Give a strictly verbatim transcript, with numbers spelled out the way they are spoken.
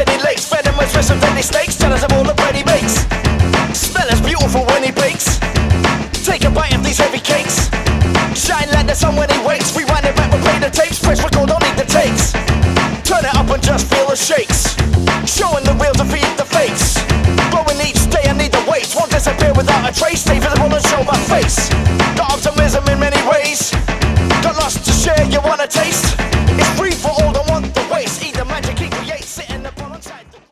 any lakes. Venomous with some deadly snakes, jealous of all the bread he makes. Smell as beautiful when he bakes. Take a bite of these heavy cakes. Shine like the sun when he wakes. Rewind it back, replay the tapes. Press record, don't need the takes. Turn it up and just feel the shakes. Showing the real to feed the fakes. Growing each day, I need the weight. Won't disappear without a trace. Stay visible and show my face. Got optimism in many ways. Got lots to share, you wanna taste?